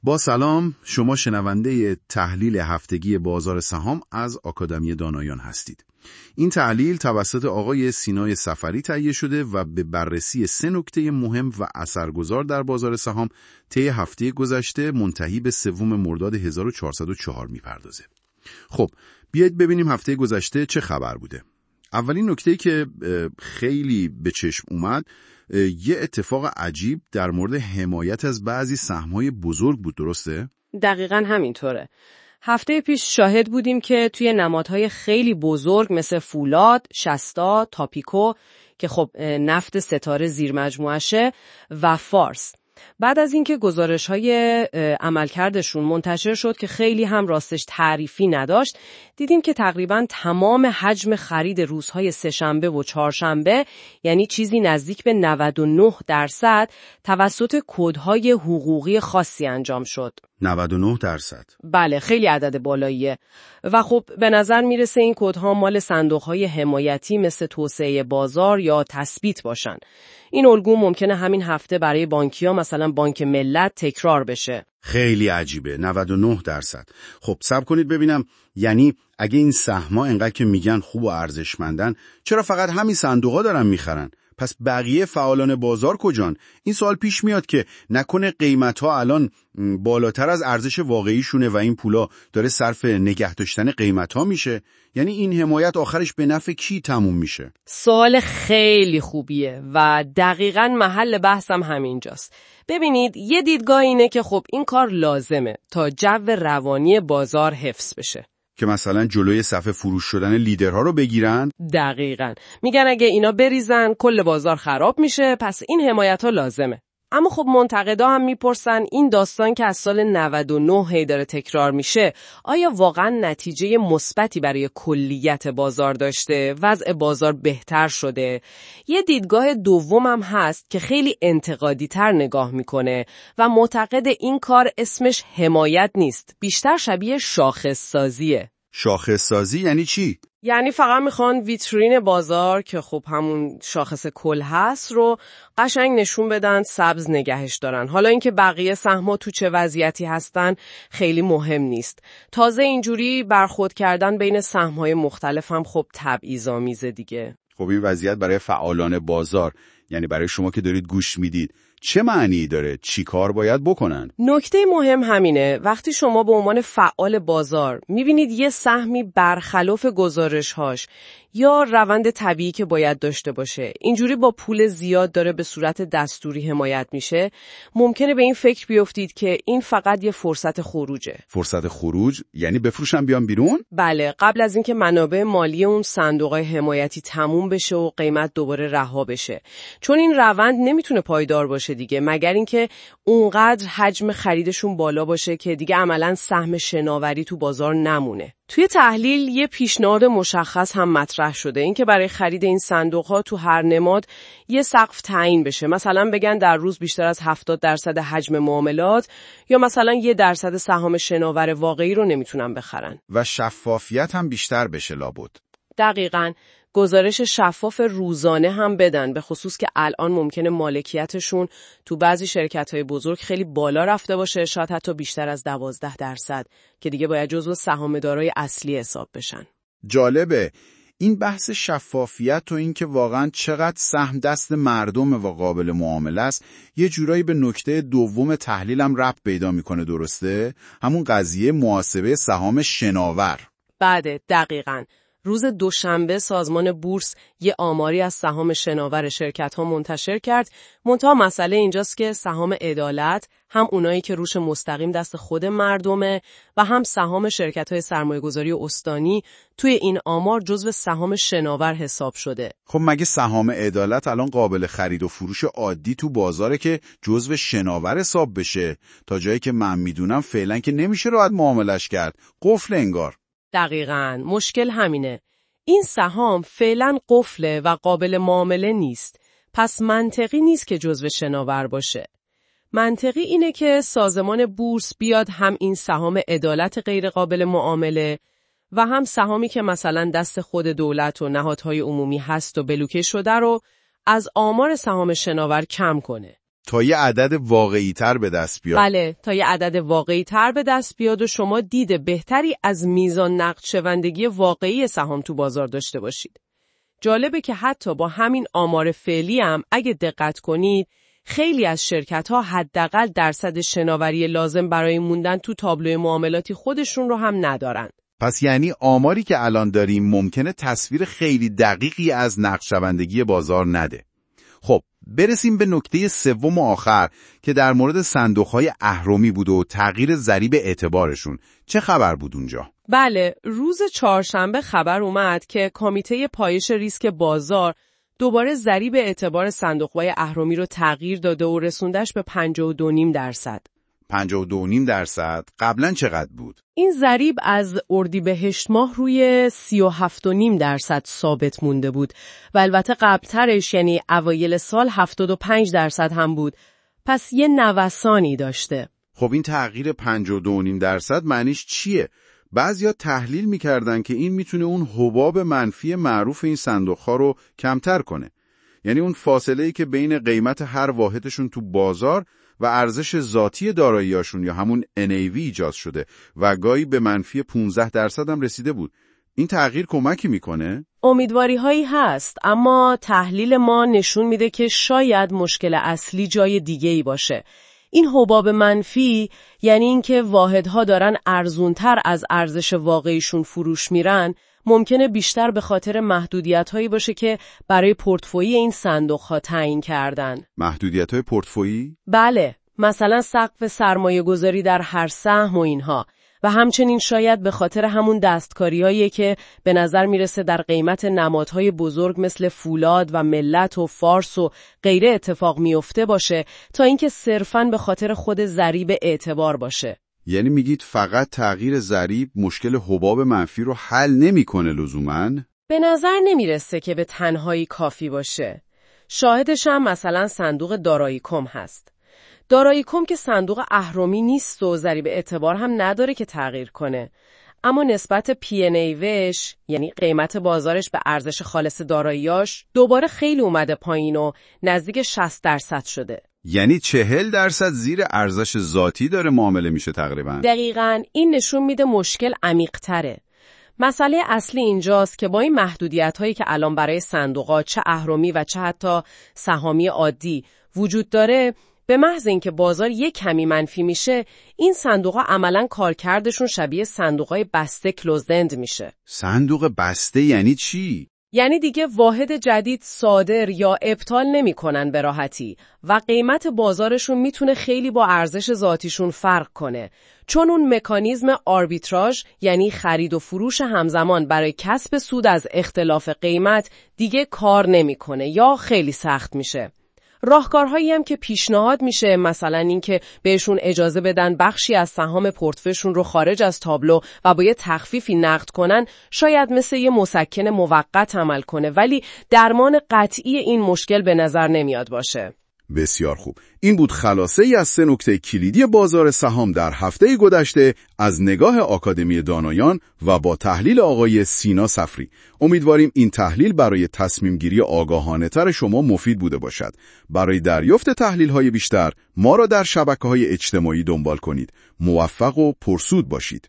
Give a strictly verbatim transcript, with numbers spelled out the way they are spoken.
با سلام، شما شنونده تحلیل هفتگی بازار سهام از آکادمی دانایان هستید. این تحلیل توسط آقای سینای سفری تهیه شده و به بررسی سه نکته مهم و اثرگذار در بازار سهام طی هفته گذشته منتهی به سوم مرداد هزار و چهارصد و چهار میپردازه. خب، بیایید ببینیم هفته گذشته چه خبر بوده. اولین نکته‌ای که خیلی به چشم اومد یه اتفاق عجیب در مورد حمایت از بعضی سهم‌های بزرگ بود، درسته؟ دقیقاً همینطوره. هفته پیش شاهد بودیم که توی نمادهای خیلی بزرگ مثل فولاد، شستا، تاپیکو که خب نفت ستاره زیر مجموعشه و فارس، بعد از اینکه گزارش‌های عملکردشون منتشر شد که خیلی هم راستش تعریفی نداشت، دیدیم که تقریباً تمام حجم خرید روزهای سه‌شنبه و چهارشنبه، یعنی چیزی نزدیک به نود و نه درصد توسط کدهای حقوقی خاصی انجام شد. نود و نه درصد؟ بله، خیلی عدد بالاییه و خب به نظر میرسه این کدها مال صندوق‌های حمایتی مثل توسعه بازار یا تثبیت باشن. این الگو ممکنه همین هفته برای بانکی‌ها مثلا بانک ملت تکرار بشه. خیلی عجیبه، نود و نه درصد. خب صبر کنید ببینم، یعنی اگه این سهم‌ها انقدر که میگن خوب و ارزشمندن، چرا فقط همین صندوق‌ها دارن میخرن؟ پس بقیه فعالان بازار کجان؟ این سوال پیش میاد که نکنه قیمت‌ها الان بالاتر از ارزش واقعیشونه و این پولا داره صرف نگه داشتن قیمت‌ها میشه؟ یعنی این حمایت آخرش به نفع کی تموم میشه؟ سوال خیلی خوبیه و دقیقاً محل بحثم همینجاست. ببینید، یه دیدگاه اینه که خب این کار لازمه تا جو روانی بازار حفظ بشه، که مثلا جلوی صفحه فروش شدن لیدرها رو بگیرن. دقیقاً. میگن اگه اینا بریزن کل بازار خراب میشه، پس این حمایت ها لازمه. اما خب منتقدا هم میپرسن این داستان که از سال نود و نه هی داره تکرار میشه، آیا واقعا نتیجه مثبتی برای کلیت بازار داشته؟ وضع بازار بهتر شده؟ یه دیدگاه دومم هست که خیلی انتقادی تر نگاه میکنه و معتقد این کار اسمش حمایت نیست، بیشتر شبیه شاخص سازیه. شاخص سازی یعنی چی؟ یعنی فقط میخوان ویترین بازار که خب همون شاخص کل هست رو قشنگ نشون بدن، سبز نگهش دارن. حالا اینکه بقیه سهم‌ها تو چه وضعیتی هستن خیلی مهم نیست. تازه اینجوری برخورد کردن بین سهم‌های مختلف هم خب تبعیض‌آمیزه دیگه. خب این وضعیت برای فعالان بازار، یعنی برای شما که دارید گوش میدید، چه معنی داره؟ چی کار باید بکنن؟ نکته مهم همینه، وقتی شما به عنوان فعال بازار میبینید یه سهمی برخلاف گزارش‌هاش یا روند طبیعی که باید داشته باشه اینجوری با پول زیاد داره به صورت دستوری حمایت میشه، ممکنه به این فکر بیفتید که این فقط یه فرصت خروجه. فرصت خروج یعنی بفروشن بیان بیرون؟ بله، قبل از اینکه منابع مالی اون صندوق‌های حمایتی تموم بشه و قیمت دوباره رها بشه، چون این روند نمیتونه پایدار باشه دیگه، مگر اینکه اونقدر حجم خریدشون بالا باشه که دیگه عملاً سهم شناوری تو بازار نمونه. توی تحلیل یه پیشنهاد مشخص هم مطرح شده، این که برای خرید این صندوق‌ها تو هر نماد یه سقف تعیین بشه. مثلا بگن در روز بیشتر از هفتاد درصد حجم معاملات یا مثلا یه درصد سهام شناور واقعی رو نمیتونن بخرن. و شفافیت هم بیشتر بشه لابد. دقیقاً. گزارش شفاف روزانه هم بدن، به خصوص که الان ممکنه مالکیتشون تو بعضی شرکت‌های بزرگ خیلی بالا رفته باشه، شاید حتی بیشتر از دوازده درصد، که دیگه باید جزو سهامدارای اصلی حساب بشن. جالبه این بحث شفافیت و این که واقعا چقدر سهم دست مردم و قابل معامله است، یه جورایی به نکته دوم تحلیلم ربط پیدا میکنه، درسته؟ همون قضیه محاسبه سهام شناور. بله، دقیقاً. روز دوشنبه سازمان بورس یه آماری از سهام شناور شرکت‌ها منتشر کرد. منتها مسئله اینجاست که سهام عدالت، هم اونایی که روش مستقیم دست خود مردمه و هم سهام شرکت‌های سرمایه‌گذاری استانی توی این آمار جزو سهام شناور حساب شده. خب مگه سهام عدالت الان قابل خرید و فروش عادی تو بازاره که جزو شناور حساب بشه؟ تا جایی که من میدونم فعلا که نمیشه راحت معاملش کرد، قفل انگار. دقیقاً، مشکل همینه. این سهام فعلاً قفله و قابل معامله نیست، پس منطقی نیست که جزو شناور باشه. منطقی اینه که سازمان بورس بیاد هم این سهام عدالت غیر قابل معامله و هم سهامی که مثلا دست خود دولت و نهادهای عمومی هست و بلوکه شده رو از آمار سهام شناور کم کنه. تا یه عدد واقعی تر به دست بیاد. بله، تا یه عدد واقعی تر به دست بیاد و شما دید بهتری از میزان نقد شوندگی واقعی سهام تو بازار داشته باشید. جالبه که حتی با همین آمار فعلی هم اگه دقت کنید خیلی از شرکت‌ها حداقل درصد شناوری لازم برای موندن تو تابلوی معاملاتی خودشون رو هم ندارن. پس یعنی آماری که الان داریم ممکنه تصویر خیلی دقیقی از نقد شوندگی بازار نده. خب برسیم به نکته سوم و آخر که در مورد صندوق‌های اهرمی بود و تغییر ضریب اعتبارشون. چه خبر بود اونجا؟ بله، روز چهارشنبه خبر اومد که کمیته پایش ریسک بازار دوباره ضریب اعتبار صندوق‌های اهرمی رو تغییر داده و رسوندش به پنجاه و دو و نیم درصد. پنجاه و دو و نیم درصد قبلا چقدر بود؟ این ضریب از اردیبهشت ماه روی سی و هفت و نیم درصد ثابت مونده بود و البته قبلترش یعنی اوایل سال هفتاد و پنج درصد هم بود. پس یه نوسانی داشته. خب این تغییر پنجاه و دو و نیم درصد معنیش چیه؟ بعضیا تحلیل میکردن که این میتونه اون حباب منفی معروف این صندوق‌ها رو کمتر کنه. یعنی اون فاصله‌ای که بین قیمت هر واحدشون تو بازار و ارزش ذاتی دارایی‌هاشون یا همون ان ای وی ایجاد شده و گاهی به منفی پانزده درصد هم رسیده بود. این تغییر کمکی میکنه؟ امیدواری هایی هست، اما تحلیل ما نشون میده که شاید مشکل اصلی جای دیگه‌ای باشه. این حباب منفی یعنی اینکه واحدها دارن ارزونتر از ارزش واقعیشون فروش میرن، ممکنه بیشتر به خاطر محدودیت‌هایی باشه که برای پورتفویی این صندوق‌ها تعیین کردن. محدودیت‌های پورتفویی؟ بله، مثلا سقف سرمایه‌گذاری در هر سهم و اینها. و همچنین شاید به خاطر همون دستکاری‌هایی که به نظر میرسه در قیمت نمادهای بزرگ مثل فولاد و ملت و فارس و غیره اتفاق میفته باشه تا اینکه صرفاً به خاطر خود ضریب اعتبار باشه. یعنی میگید فقط تغییر ضریب مشکل حباب منفی رو حل نمی‌کنه لزوماً؟ به نظر نمیرسه که به تنهایی کافی باشه. شاهدش هم مثلا صندوق دارایی کم هست. دارایی کم که صندوق اهرمی نیست و ضریب اعتبار هم نداره که تغییر کنه. اما نسبت پی ان ای ویش یعنی قیمت بازارش به ارزش خالص داراییاش دوباره خیلی اومده پایین و نزدیک شصت درصد شده. یعنی چهل درصد زیر ارزش ذاتی داره معامله میشه تقریبا. دقیقاً این نشون میده مشکل عمیق‌تره. مسئله اصلی اینجاست که با این محدودیت‌هایی که الان برای صندوقات چه اهرمی و چه حتی سهامی عادی وجود داره، به محض اینکه بازار یک کمی منفی میشه، این صندوق‌ها عملاً کارکردشون شبیه صندوق‌های بسته کلوزد اند میشه. صندوق بسته یعنی چی؟ یعنی دیگه واحد جدید صادر یا ابطال نمی‌کنن به راحتی و قیمت بازارشون میتونه خیلی با ارزش ذاتیشون فرق کنه، چون اون مکانیزم آربیتراژ یعنی خرید و فروش همزمان برای کسب سود از اختلاف قیمت دیگه کار نمی‌کنه یا خیلی سخت میشه. راهکارهایی هم که پیشنهاد میشه مثلا این که بهشون اجازه بدن بخشی از سهام پورتفولیوشون رو خارج از تابلو و با یه تخفیفی نقد کنن شاید مثل یه مسکن موقت عمل کنه، ولی درمان قطعی این مشکل به نظر نمیاد باشه. بسیار خوب. این بود خلاصه ای از سه نکته کلیدی بازار سهام در هفته گذشته از نگاه آکادمی دانایان و با تحلیل آقای سینا صفری. امیدواریم این تحلیل برای تصمیم گیری آگاهانه تر شما مفید بوده باشد. برای دریافت تحلیل های بیشتر ما را در شبکه‌های اجتماعی دنبال کنید. موفق و پرسود باشید.